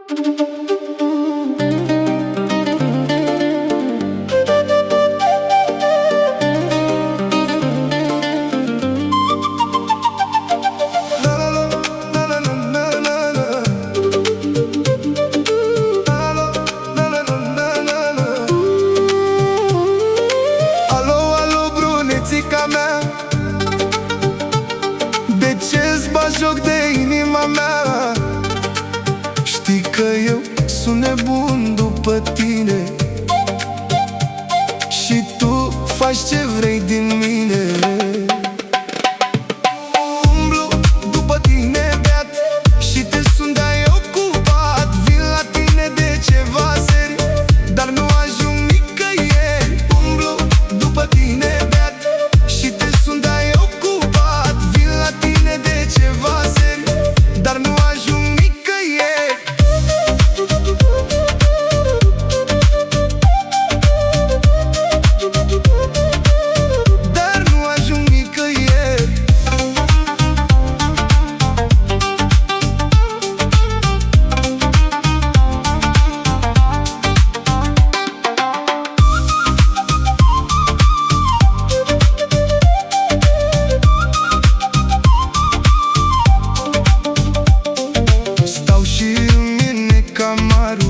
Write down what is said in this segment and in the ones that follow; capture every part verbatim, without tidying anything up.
De ce-ți bagi joc de inima mea? Știi că eu sunt nebun după tine și tu faci ce vrei din mine. Umblu după tine beat și te sun, dar e ocupat. Vin la tine de ceva seri, dar nu ajung nicăieri. Umblu după tine beat și te sun, dar e ocupat. Vin la tine de ceva seri, dar nu ajung nicăieri. Dar nu ajung nicăieri. Stau și îmi mine camarul,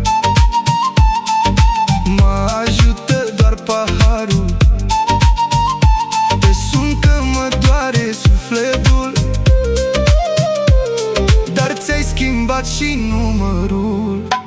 mă ajută doar paharul. Te sun că mă doare sufletul, dar ți-ai schimbat și numărul.